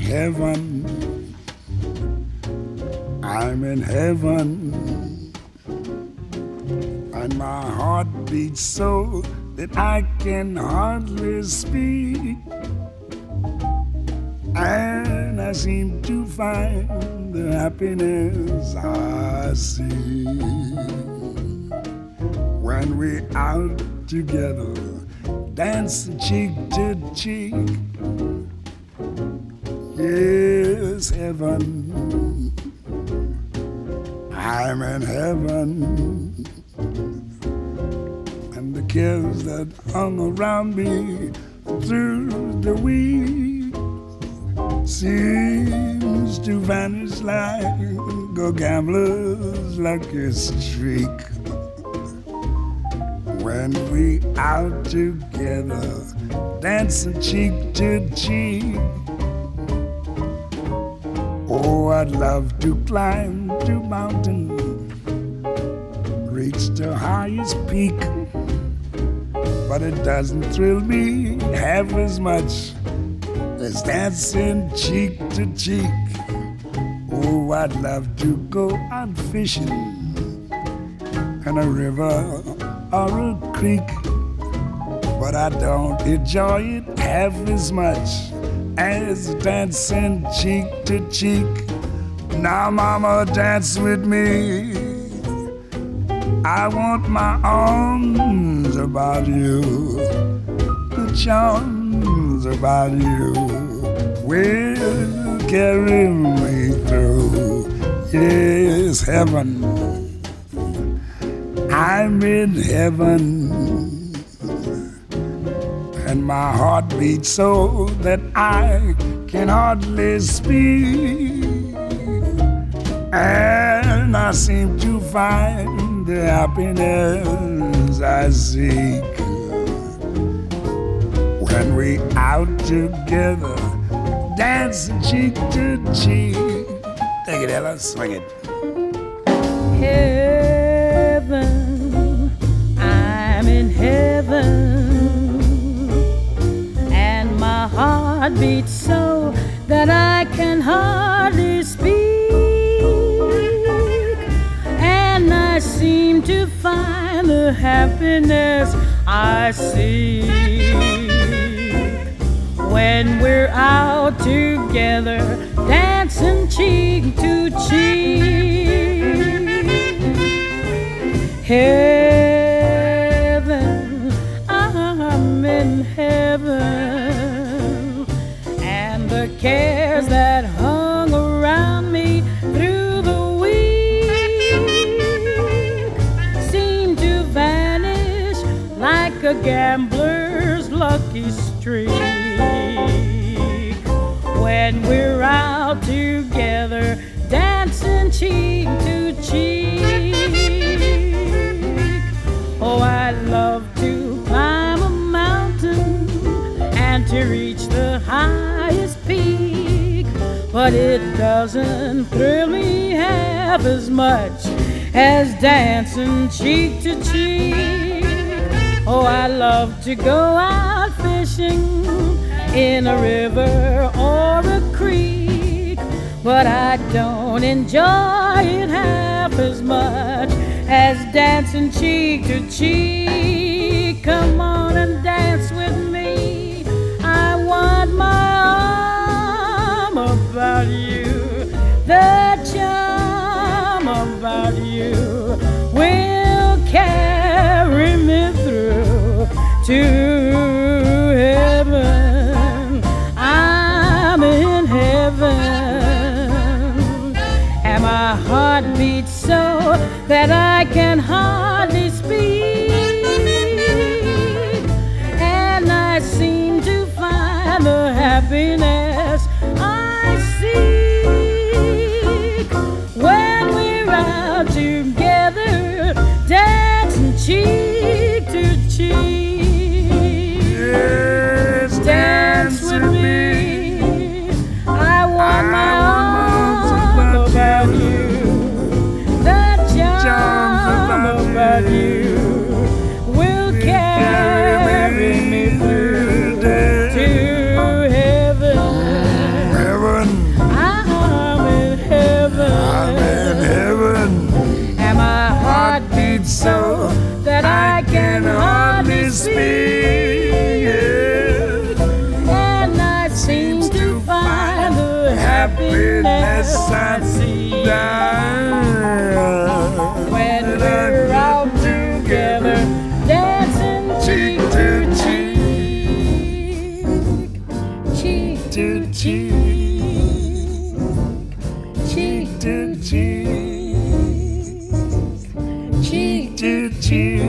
heaven. I'm in heaven. And my heart beats so that I can hardly speak. And I seem to find the happiness I see when we're out together, dancing cheek to cheek. Yes, heaven, I'm in heaven. And the cares that hung around me through the week seems to vanish like a gambler's lucky streak. When we out together, dancing cheek to cheek. Oh, I'd love to climb the mountain, reach the highest peak, but it doesn't thrill me half as much as dancing cheek to cheek. Oh, I'd love to go out fishing in a river or a creek, but I don't enjoy it half as much as dancing cheek to cheek. Now, mama, dance with me. I want my arms about you, the charms about you will carry me through. Yes, heaven, I'm in heaven. And my heart beats so that I can hardly speak. And I seem to find the happiness I seek when we out together, dancing cheek to cheek. Take it, Ella, swing it. Heaven, I'm in heaven. My heart beats so that I can hardly speak, and I seem to find the happiness I seek when we're out together, dancing cheek to cheek. Heaven, I'm in heaven. The cares that hung around me through the week seem to vanish like a gambler's lucky streak when we're out together, dancing cheek to cheek. Oh, I love to climb a mountain and to reach the highest peak, but it doesn't thrill me half as much as dancing cheek to cheek. Oh, I love to go out fishing in a river or a creek, but I don't enjoy it half as much as dancing cheek to cheek. Come on and dance with me. I want my arm about you, the charm about you will carry me through to heaven. I'm in heaven, and my heart beats so that I can hardly speak, and I seem to find the happiness I seek when we're out together, dancing cheek to cheek. so that I can hardly speak. And I seem to find the happiness I see when we're out together, dancing cheek to cheek, cheek to cheek, cheek to cheek, cheek to cheek.